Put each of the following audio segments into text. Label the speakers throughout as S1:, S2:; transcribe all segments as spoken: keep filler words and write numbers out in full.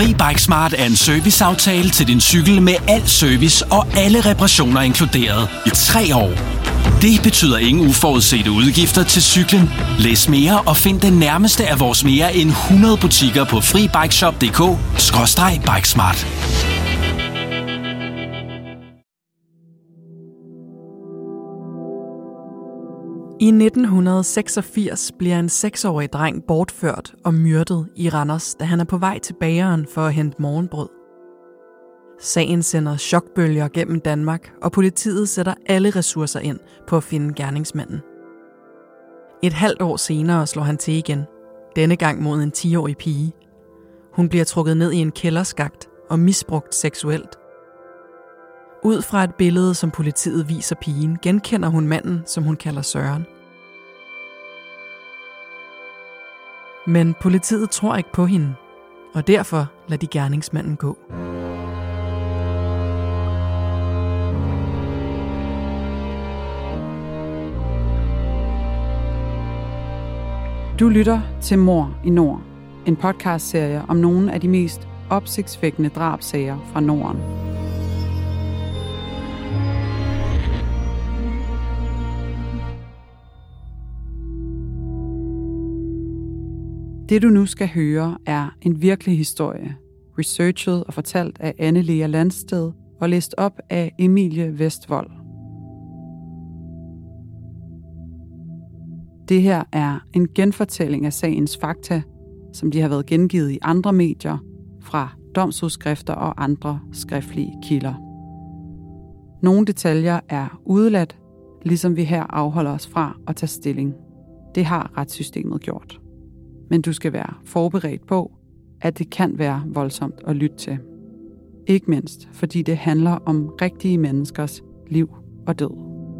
S1: FriBikeSmart er en serviceaftale til din cykel med al service og alle reparationer inkluderet i tre år. Det betyder ingen uforudsete udgifter til cyklen. Læs mere og find den nærmeste af vores mere end hundrede butikker på FriBikeShop punktum d k skråstreg bikesmart.
S2: I nitten seksogfirs bliver en seksårig dreng bortført og myrdet i Randers, da han er på vej til bageren for at hente morgenbrød. Sagen sender chokbølger gennem Danmark, og politiet sætter alle ressourcer ind på at finde gerningsmanden. Et halvt år senere slår han til igen, denne gang mod en ti-årig pige. Hun bliver trukket ned i en kælderskakt og misbrugt seksuelt. Ud fra et billede, som politiet viser pigen, genkender hun manden, som hun kalder Søren. Men politiet tror ikke på hende, og derfor lader de gerningsmanden gå.
S3: Du lytter til Mord i Nord, en podcastserie om nogle af de mest opsigtsvækkende drabssager fra Norden. Det du nu skal høre er en virkelig historie, researchet og fortalt af Anne Lea Landsted og læst op af Emilie Vestvold. Det her er en genfortælling af sagens fakta, som de har været gengivet i andre medier, fra domsudskrifter og andre skriftlige kilder. Nogle detaljer er udeladt, ligesom vi her afholder os fra at tage stilling. Det har retssystemet gjort. Men du skal være forberedt på, at det kan være voldsomt at lytte til. Ikke mindst, fordi det handler om rigtige menneskers liv og død.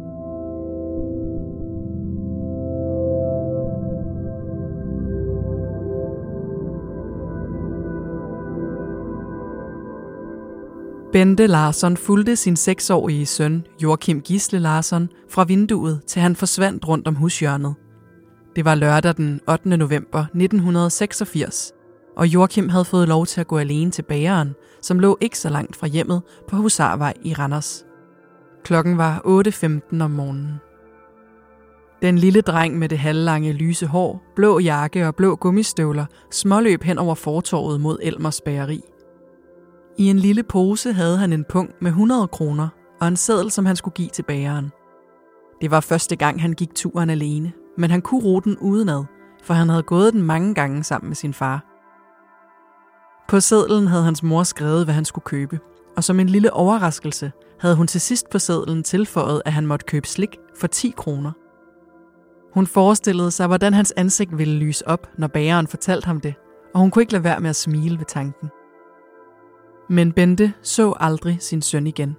S2: Bente Larsson fulgte sin seksårige søn, Joachim Gisle Larsson, fra vinduet, til han forsvandt rundt om hushjørnet. Det var lørdag den ottende november nitten seksogfirs, og Joachim havde fået lov til at gå alene til bageren, som lå ikke så langt fra hjemmet på Husarvej i Randers. Klokken var otte femten om morgenen. Den lille dreng med det halvlange lyse hår, blå jakke og blå gummistøvler småløb hen over fortorvet mod Elmers bageri. I en lille pose havde han en pung med hundrede kroner og en seddel, som han skulle give til bageren. Det var første gang, han gik turen alene, men han kunne ruten udenad, for han havde gået den mange gange sammen med sin far. På sedlen havde hans mor skrevet, hvad han skulle købe, og som en lille overraskelse havde hun til sidst på sedlen tilføjet, at han måtte købe slik for ti kroner. Hun forestillede sig, hvordan hans ansigt ville lyse op, når bageren fortalte ham det, og hun kunne ikke lade være med at smile ved tanken. Men Bente så aldrig sin søn igen.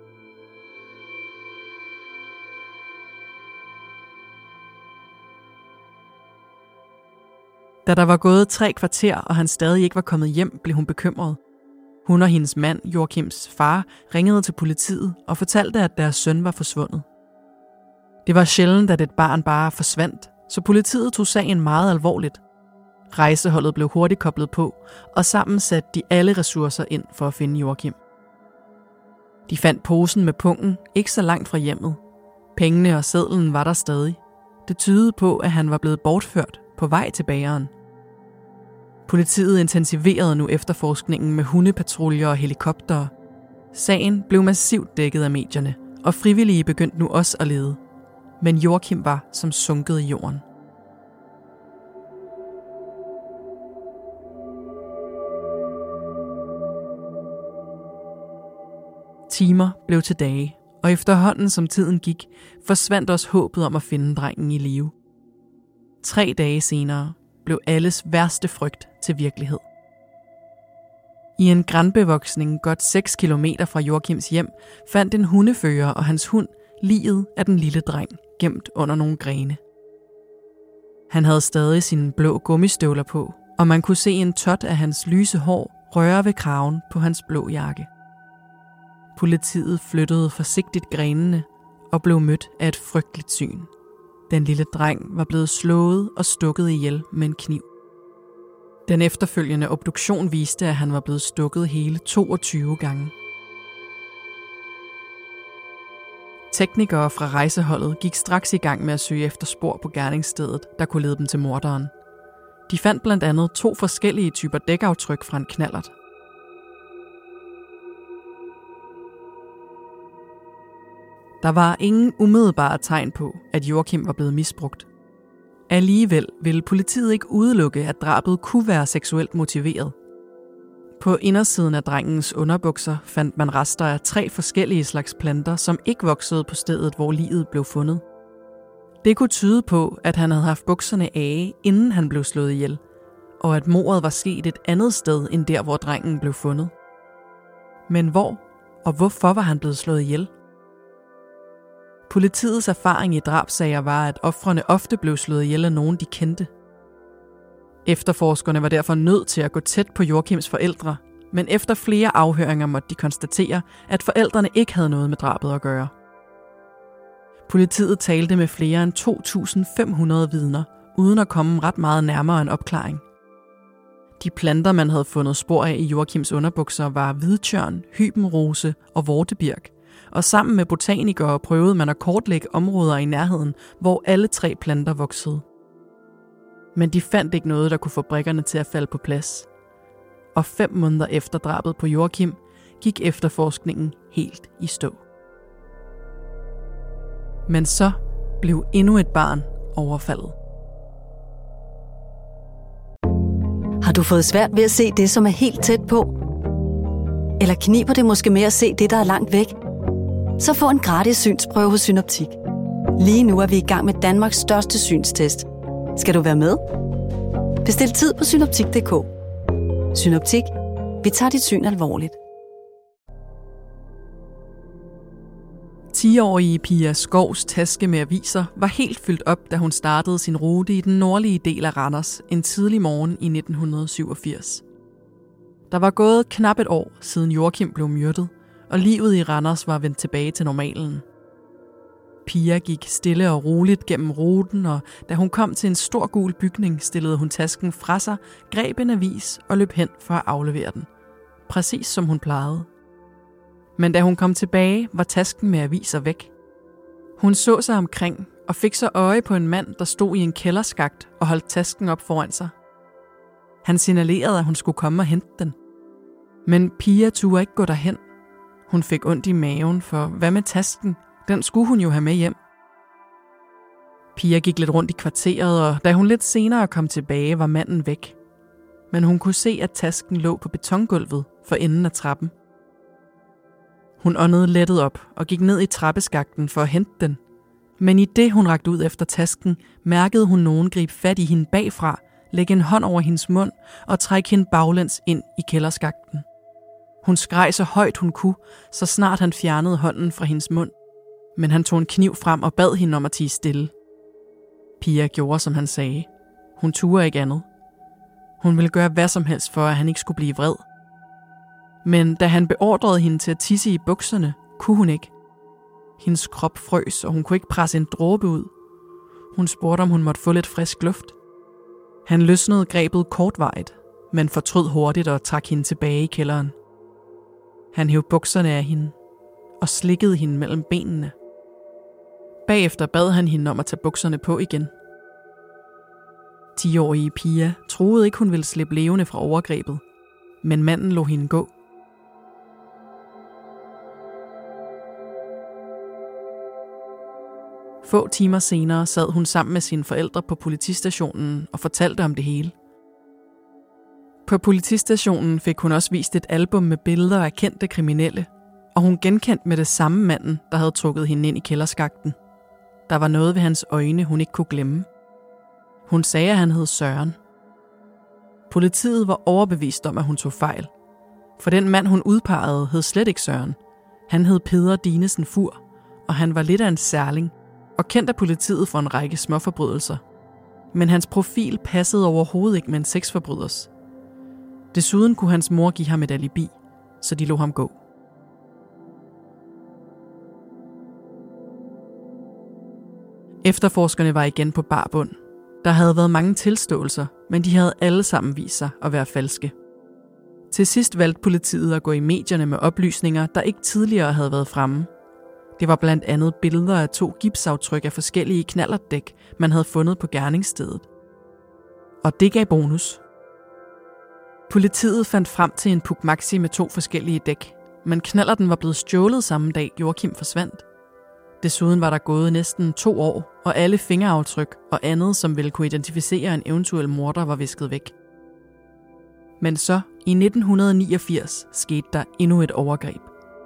S2: Da der var gået tre kvarter, og han stadig ikke var kommet hjem, blev hun bekymret. Hun og hendes mand, Joachims far, ringede til politiet og fortalte, at deres søn var forsvundet. Det var sjældent, at et barn bare forsvandt, så politiet tog sagen meget alvorligt. Rejseholdet blev hurtigt koblet på, og sammen satte de alle ressourcer ind for at finde Joachim. De fandt posen med pungen ikke så langt fra hjemmet. Pengene og sedlen var der stadig. Det tydede på, at han var blevet bortført på vej til bageren. Politiet intensiverede nu efterforskningen med hundepatruljer og helikoptere. Sagen blev massivt dækket af medierne, og frivillige begyndte nu også at lede. Men Joachim var som sunket i jorden. Timer blev til dage, og efterhånden som tiden gik, forsvandt også håbet om at finde drengen i live. Tre dage senere blev alles værste frygt til virkelighed. I en granbevoksning godt seks kilometer fra Joachims hjem fandt en hundefører og hans hund liget af den lille dreng gemt under nogle grene. Han havde stadig sine blå gummistøvler på, og man kunne se en tot af hans lyse hår røre ved kraven på hans blå jakke. Politiet flyttede forsigtigt grenene og blev mødt af et frygteligt syn. Den lille dreng var blevet slået og stukket ihjel med en kniv. Den efterfølgende obduktion viste, at han var blevet stukket hele toogtyve gange. Teknikere fra rejseholdet gik straks i gang med at søge efter spor på gerningsstedet, der kunne lede dem til morderen. De fandt blandt andet to forskellige typer dækaftryk fra en knallert. Der var ingen umiddelbare tegn på, at Joachim var blevet misbrugt. Alligevel ville politiet ikke udelukke, at drabet kunne være seksuelt motiveret. På indersiden af drengens underbukser fandt man rester af tre forskellige slags planter, som ikke voksede på stedet, hvor liget blev fundet. Det kunne tyde på, at han havde haft bukserne af, inden han blev slået ihjel, og at mordet var sket et andet sted, end der, hvor drengen blev fundet. Men hvor og hvorfor var han blevet slået ihjel? Politiets erfaring i drabssager var, at ofrene ofte blev slået ihjel af nogen, de kendte. Efterforskerne var derfor nødt til at gå tæt på Joachims forældre, men efter flere afhøringer måtte de konstatere, at forældrene ikke havde noget med drabet at gøre. Politiet talte med flere end to tusind fem hundrede vidner, uden at komme ret meget nærmere en opklaring. De planter, man havde fundet spor af i Joachims underbukser, var hvidtjørn, hybenrose og vortebirk, og sammen med botanikere prøvede man at kortlægge områder i nærheden, hvor alle tre planter voksede. Men de fandt ikke noget, der kunne få brikkerne til at falde på plads. Og fem måneder efter drabet på Joachim, gik efterforskningen helt i stå. Men så blev endnu et barn overfaldet.
S4: Har du fået svært ved at se det, som er helt tæt på? Eller kniber det måske med at se det, der er langt væk? Så få en gratis synsprøve hos Synoptik. Lige nu er vi i gang med Danmarks største synstest. Skal du være med? Bestil tid på synoptik punktum d k. Synoptik. Vi tager dit syn alvorligt.
S2: ti-årige Pia Skovs taske med aviser var helt fyldt op, da hun startede sin rute i den nordlige del af Randers en tidlig morgen i nitten syvogfirs. Der var gået knap et år, siden Joachim blev myrdet, og livet i Randers var vendt tilbage til normalen. Pia gik stille og roligt gennem ruten, og da hun kom til en stor gul bygning, stillede hun tasken fra sig, greb en avis og løb hen for at aflevere den. Præcis som hun plejede. Men da hun kom tilbage, var tasken med aviser væk. Hun så sig omkring og fik så øje på en mand, der stod i en kælderskakt og holdt tasken op foran sig. Han signalerede, at hun skulle komme og hente den. Men Pia turde ikke gå derhen. Hun fik ondt i maven, for hvad med tasken? Den skulle hun jo have med hjem. Pia gik lidt rundt i kvarteret, og da hun lidt senere kom tilbage, var manden væk. Men hun kunne se, at tasken lå på betongulvet for enden af trappen. Hun åndede lettet op og gik ned i trappeskakten for at hente den. Men i det, hun rakte ud efter tasken, mærkede hun nogen gribe fat i hende bagfra, lægge en hånd over hendes mund og trække hende baglæns ind i kælderskakten. Hun skreg så højt hun kunne, så snart han fjernede hånden fra hendes mund. Men han tog en kniv frem og bad hende om at tie stille. Pia gjorde, som han sagde. Hun turde ikke andet. Hun ville gøre hvad som helst for, at han ikke skulle blive vred. Men da han beordrede hende til at tisse i bukserne, kunne hun ikke. Hendes krop frøs, og hun kunne ikke presse en dråbe ud. Hun spurgte, om hun måtte få lidt frisk luft. Han løsnede grebet kortvarigt, men fortrød hurtigt og trak hende tilbage i kælderen. Han hævde bukserne af hende og slikkede hende mellem benene. Bagefter bad han hende om at tage bukserne på igen. ti-årige Pia troede ikke, hun ville slippe levende fra overgrebet, men manden lod hende gå. Få timer senere sad hun sammen med sine forældre på politistationen og fortalte om det hele. På politistationen fik hun også vist et album med billeder af kendte kriminelle, og hun genkendte med det samme manden, der havde trukket hende ind i kælderskakten. Der var noget ved hans øjne, hun ikke kunne glemme. Hun sagde, at han hed Søren. Politiet var overbevist om, at hun tog fejl. For den mand, hun udpegede, hed slet ikke Søren. Han hed Peder Dinesen Fur, og han var lidt af en særling, og kendt af politiet for en række småforbrydelser. Men hans profil passede overhovedet ikke med en sexforbryders. Desuden kunne hans mor give ham et alibi, så de lod ham gå. Efterforskerne var igen på bar bund. Der havde været mange tilståelser, men de havde alle sammen vist sig at være falske. Til sidst valgte politiet at gå i medierne med oplysninger, der ikke tidligere havde været fremme. Det var blandt andet billeder af to gipsaftryk af forskellige knallertdæk, man havde fundet på gerningsstedet. Og det gav bonus. Politiet fandt frem til en Puch Maxi med to forskellige dæk, men knallerten var blevet stjålet samme dag, Joachim forsvandt. Desuden var der gået næsten to år, og alle fingeraftryk og andet, som ville kunne identificere en eventuel morder, var visket væk. Men så, i nitten niogfirs, skete der endnu et overgreb.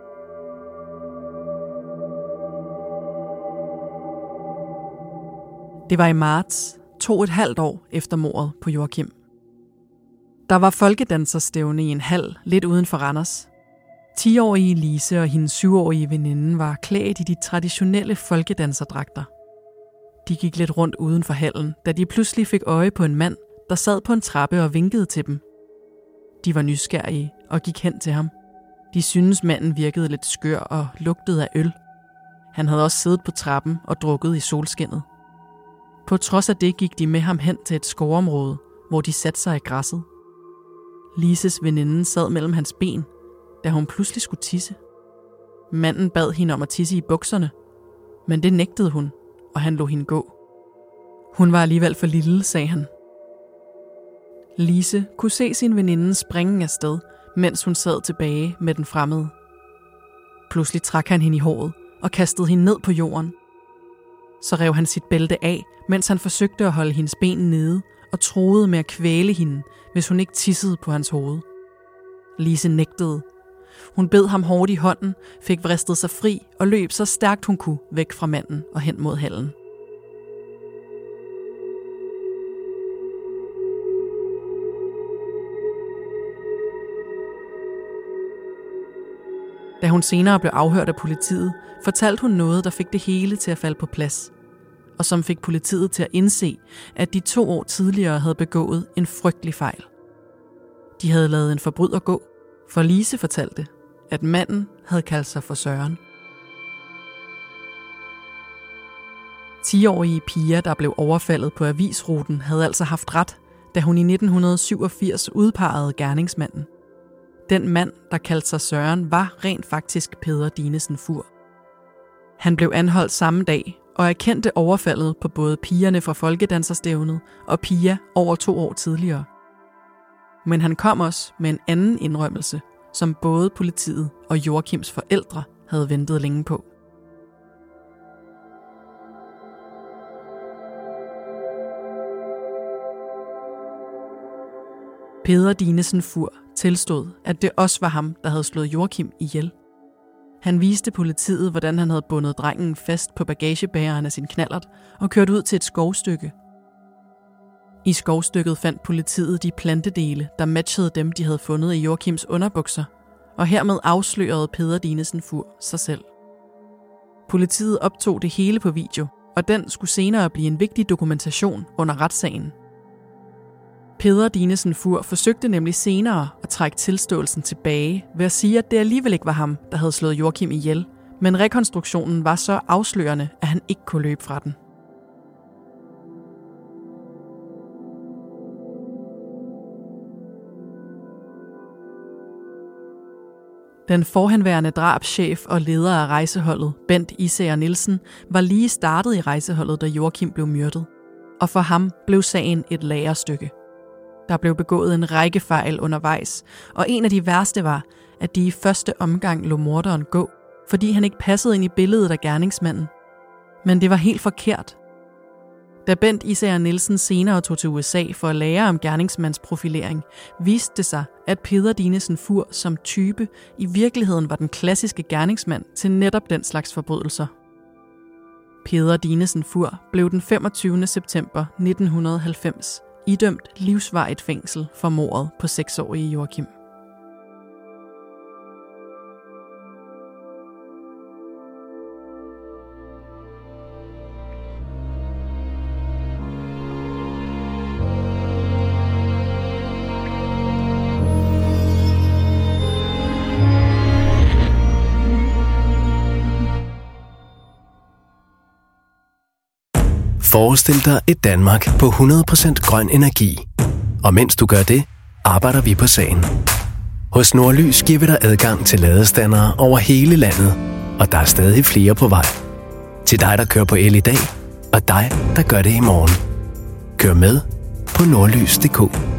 S2: Det var i marts, to et halvt år efter mordet på Joachim. Der var folkedanserstævne i en hal lidt uden for Randers. ti-årige Lise og hendes syv-årige veninde var klædt i de traditionelle folkedanserdragter. De gik lidt rundt uden for hallen, da de pludselig fik øje på en mand, der sad på en trappe og vinkede til dem. De var nysgerrige og gik hen til ham. De syntes manden virkede lidt skør og lugtede af øl. Han havde også siddet på trappen og drukket i solskinnet. På trods af det gik de med ham hen til et skovområde, hvor de satte sig i græsset. Lises veninde sad mellem hans ben, da hun pludselig skulle tisse. Manden bad hende om at tisse i bukserne, men det nægtede hun, og han lod hende gå. Hun var alligevel for lille, sagde han. Lise kunne se sin veninde springe afsted, mens hun sad tilbage med den fremmede. Pludselig trak han hende i håret og kastede hende ned på jorden. Så rev han sit bælte af, mens han forsøgte at holde hendes ben nede og truede med at kvæle hende, hvis hun ikke tissede på hans hoved. Lise nægtede. Hun bed ham hårdt i hånden, fik vristet sig fri og løb så stærkt hun kunne væk fra manden og hen mod hallen. Da hun senere blev afhørt af politiet, fortalte hun noget, der fik det hele til at falde på plads, og som fik politiet til at indse, at de to år tidligere havde begået en frygtelig fejl. De havde ladet en forbryder gå, for Lise fortalte, at manden havde kaldt sig for Søren. ti-årige Pia, der blev overfaldet på avisruten, havde altså haft ret, da hun i nitten syvogfirs udpegede gerningsmanden. Den mand, der kaldte sig Søren, var rent faktisk Peder Dinesen Fur. Han blev anholdt samme dag og erkendte overfaldet på både pigerne fra folkedanserstævnet og Pia over to år tidligere. Men han kom også med en anden indrømmelse, som både politiet og Joachims forældre havde ventet længe på. Peder Dinesen Fur tilstod, at det også var ham, der havde slået Joachim ihjel. Han viste politiet, hvordan han havde bundet drengen fast på bagagebæreren af sin knallert og kørt ud til et skovstykke. I skovstykket fandt politiet de plantedele, der matchede dem, de havde fundet i Joachims underbukser, og hermed afslørede Peder Dinesen Fur sig selv. Politiet optog det hele på video, og den skulle senere blive en vigtig dokumentation under retssagen. Peder Dinesen Fur forsøgte nemlig senere at trække tilståelsen tilbage ved at sige, at det alligevel ikke var ham, der havde slået Joachim ihjel, men rekonstruktionen var så afslørende, at han ikke kunne løbe fra den. Den forhenværende drabschef og leder af rejseholdet, Bent Isager Nielsen, var lige startet i rejseholdet, da Joachim blev myrdet. Og for ham blev sagen et lærestykke. Der blev begået en række fejl undervejs, og en af de værste var, at de i første omgang lod morderen gå, fordi han ikke passede ind i billedet af gerningsmanden. Men det var helt forkert. Da Bent Isager Nielsen senere tog til U S A for at lære om gerningsmandsprofilering, viste det sig, at Peder Dinesen Fur som type i virkeligheden var den klassiske gerningsmand til netop den slags forbrydelser. Peder Dinesen Fur blev den femogtyvende september nitten halvfems idømt livsvarigt fængsel for mordet på seksårige Joachim.
S5: Forestil dig et Danmark på hundrede procent grøn energi. Og mens du gør det, arbejder vi på sagen. Hos Nordlys giver vi dig adgang til ladestandere over hele landet, og der er stadig flere på vej. Til dig, der kører på el i dag, og dig, der gør det i morgen. Kør med på nordlys punktum d k.